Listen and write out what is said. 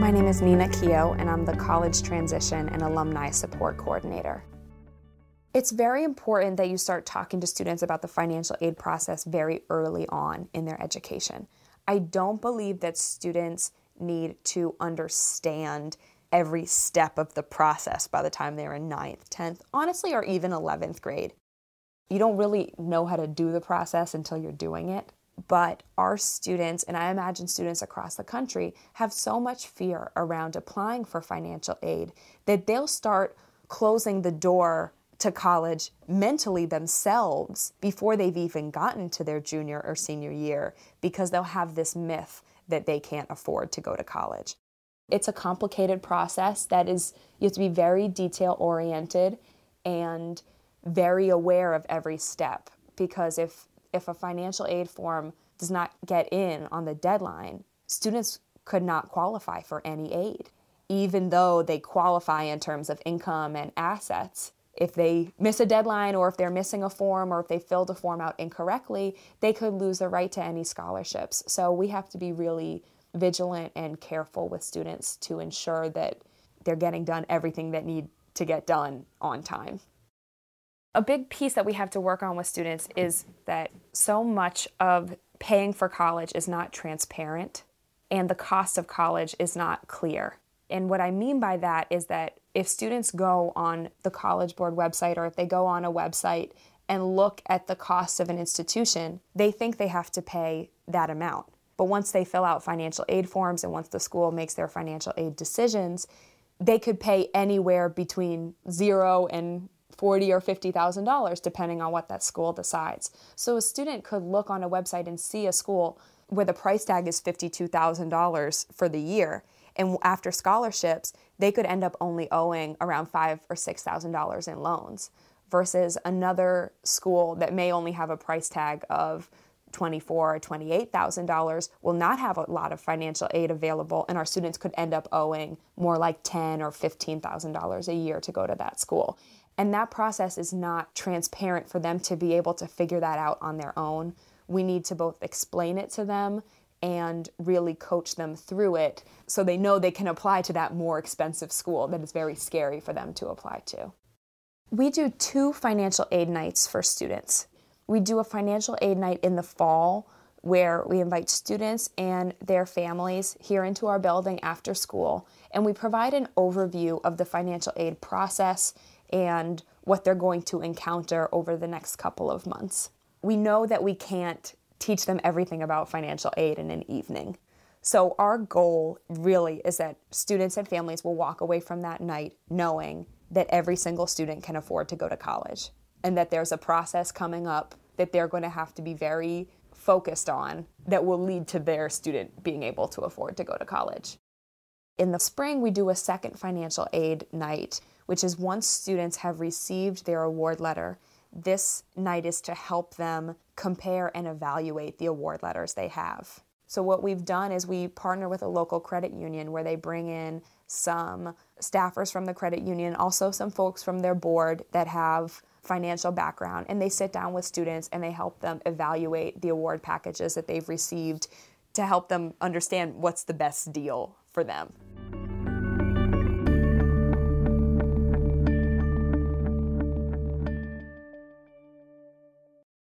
My name is Nina Keogh, and I'm the College Transition and Alumni Support Coordinator. It's very important that you start talking to students about the financial aid process very early on in their education. I don't believe that students need to understand every step of the process by the time they're in 9th, 10th, honestly, or even 11th grade. You don't really know how to do the process until you're doing it. But our students, and I imagine students across the country, have so much fear around applying for financial aid that they'll start closing the door to college mentally themselves before they've even gotten to their junior or senior year, because they'll have this myth that they can't afford to go to college. It's a complicated process that is, you have to be very detail-oriented and very aware of every step, because if a financial aid form does not get in on the deadline, students could not qualify for any aid, even though they qualify in terms of income and assets. If they miss a deadline, or if they're missing a form, or if they filled a form out incorrectly, they could lose the right to any scholarships. So we have to be really vigilant and careful with students to ensure that they're getting done everything that need to get done on time. A big piece that we have to work on with students is that so much of paying for college is not transparent, and the cost of college is not clear. And what I mean by that is that if students go on the College Board website, or if they go on a website and look at the cost of an institution, they think they have to pay that amount. But once they fill out financial aid forms, and once the school makes their financial aid decisions, they could pay anywhere between $0 and $40,000 or $50,000, depending on what that school decides. So a student could look on a website and see a school where the price tag is $52,000 for the year, and after scholarships, they could end up only owing around $5,000 or $6,000 in loans, versus another school that may only have a price tag of $24,000 or $28,000 will not have a lot of financial aid available, and our students could end up owing more like $10,000 or $15,000 a year to go to that school. And that process is not transparent for them to be able to figure that out on their own. We need to both explain it to them and really coach them through it so they know they can apply to that more expensive school that is very scary for them to apply to. We do 2 financial aid nights for students. We do a financial aid night in the fall where we invite students and their families here into our building after school, and we provide an overview of the financial aid process and what they're going to encounter over the next couple of months. We know that we can't teach them everything about financial aid in an evening. So our goal really is that students and families will walk away from that night knowing that every single student can afford to go to college, and that there's a process coming up that they're going to have to be very focused on that will lead to their student being able to afford to go to college. In the spring, we do a second financial aid night, which is once students have received their award letter. This night is to help them compare and evaluate the award letters they have. So what we've done is we partner with a local credit union where they bring in some staffers from the credit union, also some folks from their board that have financial background, and they sit down with students and they help them evaluate the award packages that they've received to help them understand what's the best deal for them.